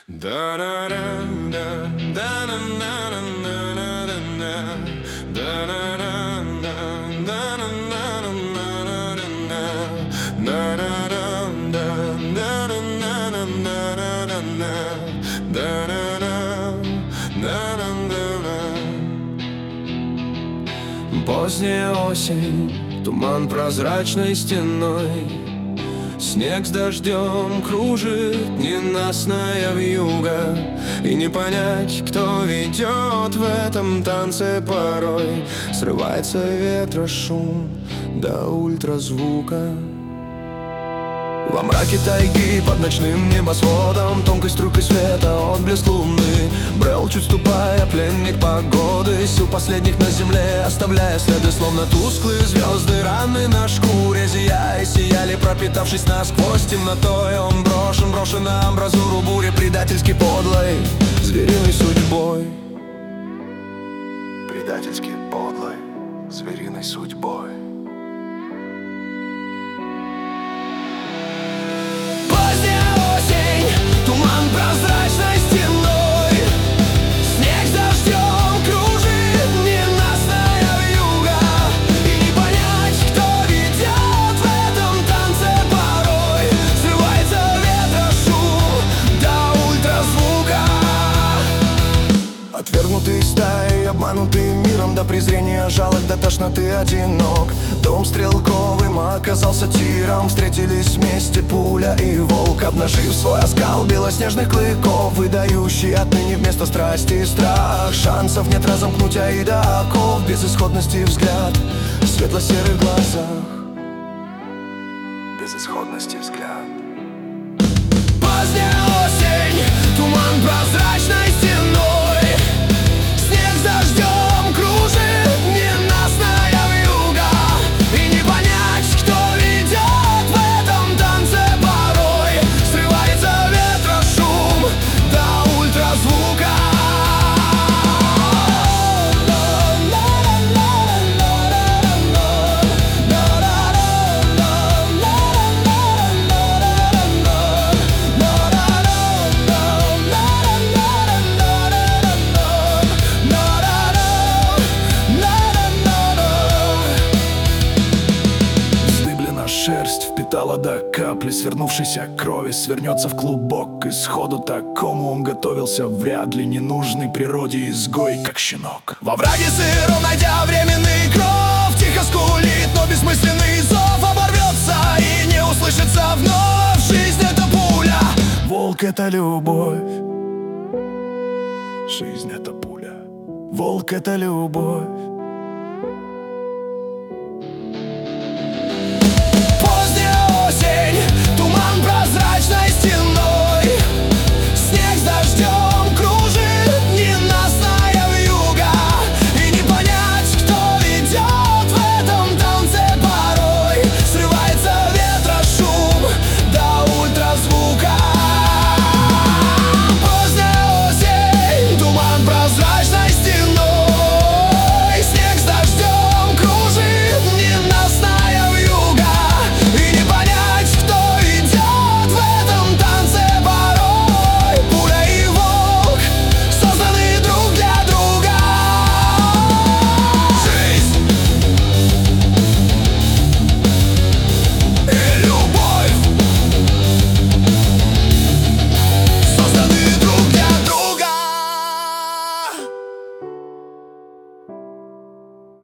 Поздняя осень, туман прозрачной стеной, снег с дождем кружит ненастная вьюга, и не понять, кто ведет в этом танце порой. Срывается ветра шум до ультразвука. Во мраке тайги под ночным небосводом, тонкой струйкой света отблеск луны брел, чуть ступая, пленник погоды, сил последних на земле оставляя следы, словно тусклые звезды. Раны на шкуре зияя сияли, пропитавшись насквозь темнотой. Он брошен на амбразуру бури, предательски подлой, звериной судьбой. Предательски подлой, звериной судьбой. Туман прозрачной стеной, снег с дождем кружит ненастная вьюга, и не понять, кто ведет в этом танце порой. Срывается ветра шум до ультразвука. Отвергнутый стаей, обманутый миром до презрения, жалок, до тошноты одинок. Дом стрелковым оказался тиром, встретились вместе пуля и волк, обнажив свой оскал белоснежных клыков, выдающий отныне вместо страсти страх. Шансов нет разомкнуть аида оков, безысходности взгляд в светло-серых глазах, безысходности взгляд. Поздняя осень, туман прозрачной стеной, снег с дождем кружит ненастная вьюга, и не понять, кто ведет в этом танце порой. Срывается ветра шум до ультразвука. Шерсть впитала до капли свернувшейся крови, свернется в клубок, и сходу такому он готовился вряд ли, ненужный природе изгой, как щенок. Во враге сыром, найдя временный кров, тихо скулит, но бессмысленный зов оборвется и не услышится вновь. Жизнь — это пуля, волк — это любовь. Жизнь — это пуля, волк — это любовь.